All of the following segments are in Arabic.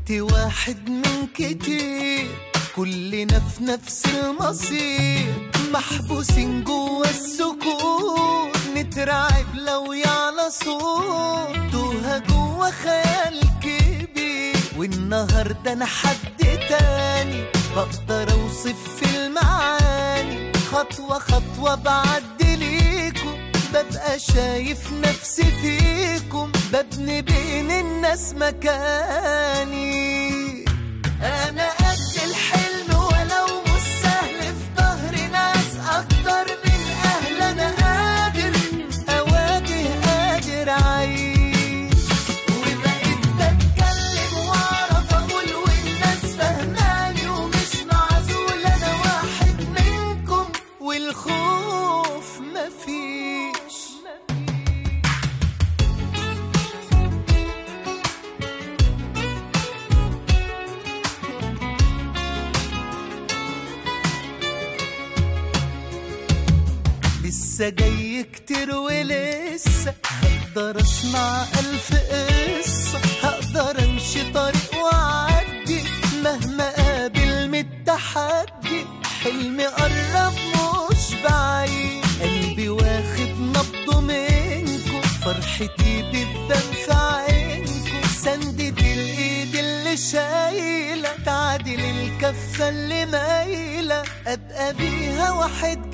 انت واحد من كتير، كلنا في نفس المصير، محبوسين جوا السكون، نترعب لو يعلى صوت، توها جوا خيال كبير. والنهارده انا حد تاني، بقدر اوصف في المعاني، خطوة خطوة بعدي ليكم، ببقى شايف نفسي فيكم، ببني بين الناس مكاني. أنا قد الحلم ولو مش سهل، في ظهر ناس أكتر من أهل، أنا قادر أواجه، قادر أعيش، وبقيت بتكلم وأعرف أقول، والناس فهماني ومش معزول، أنا واحد منكم والخوف مفيش. لسه جاي كتير ولسه هقدر اسمع 1000 قصة، هقدر امشي طريق واعدي مهما قابل من التحدي، حلمي قرب مش بعيد، قلبي واخد نبضه منكم، فرحتي بتبان في عينكم، سندة الايد اللي شايلة تعادل الكفة اللي مايلة، ابقى بيها واحد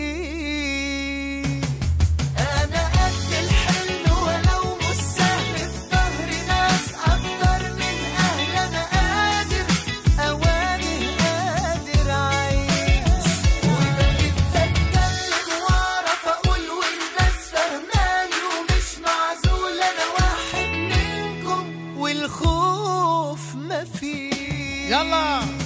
جديد. انا قد الحلم ولو مش سهل، في ظهر ناس اكتر من اهل، انا قادر اواجه، قادر اعيش، وبقيت بتكلم واعرف اقول، والناس فهماني ومش معزول، انا واحد منكم والخوف مفيش. يلا